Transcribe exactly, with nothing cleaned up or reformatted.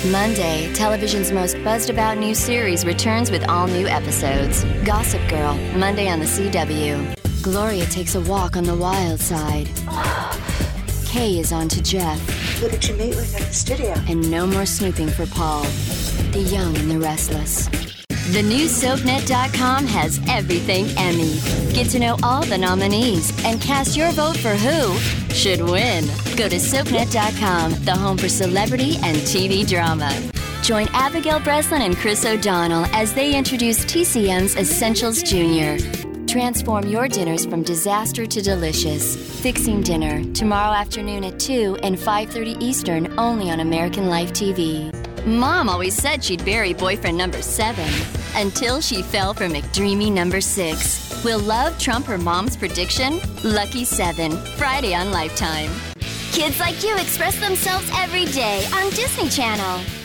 Monday, television's most buzzed-about new series returns with all new episodes. Gossip Girl, Monday on the C W. Gloria takes a walk on the wild side. Kay is on to Jeff. Who did you meet with at the studio? And no more snooping for Paul, the young and the restless. The new Soap Net dot com has everything Emmy. Get to know all the nominees and cast your vote for who should win. Go to Soap Net dot com, the home for celebrity and T V drama. Join Abigail Breslin and Chris O'Donnell as they introduce T C M's Essentials Junior. Transform your dinners from disaster to delicious. Fixing Dinner, tomorrow afternoon at two and five thirty Eastern, only on American Life T V. Mom always said she'd bury boyfriend number seven until she fell for McDreamy number six. Will love trump her mom's prediction? Lucky seven, Friday on Lifetime. Kids like you express themselves every day on Disney Channel.